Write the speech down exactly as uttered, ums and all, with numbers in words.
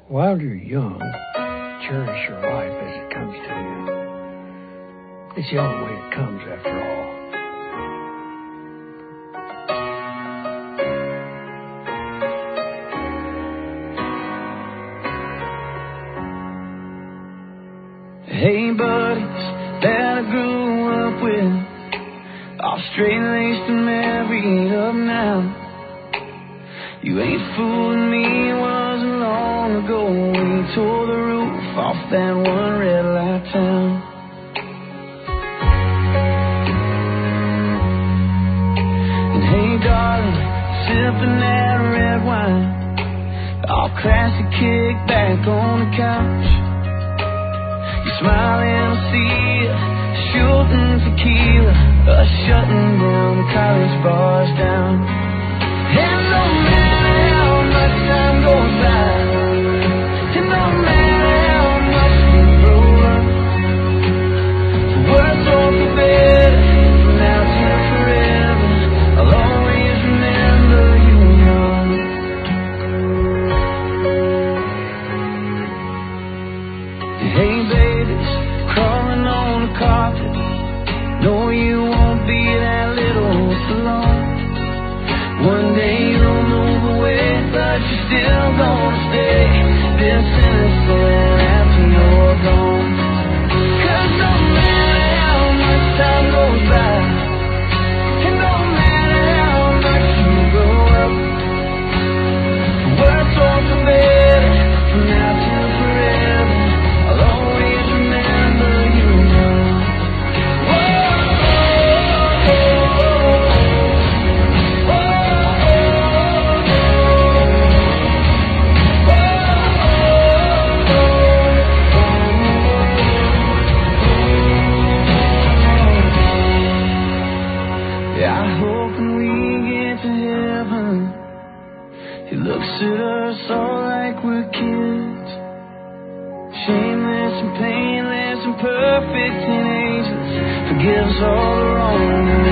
While you're young, cherish your life as it comes to you. It's the only way it comes, after all. Hey buddies that I grew up with, all straight-laced and married up now. You ain't fooling me, it wasn't long ago we tore the roof off that one red light town. And hey darling, sipping that red wine, all classy, kick back on the couch. You smile and I see you, shooting tequila, us shutting down college bars down. And no matter how much time goes by, and no matter how much we grow up, the words won't be better from now till forever. I'll always remember you young. Hey babies, crawling on the carpet, no you won't be that little for long. One day you'll move away, but you're still gonna stay this innocent after you're gone. 'Cause no matter how much time goes by, and no matter how much you grow up, the words won't be better from now till forever. I'll always remember you young. He looks at us all like we're kids, shameless and painless and perfect teenagers. Forgives all the wrong.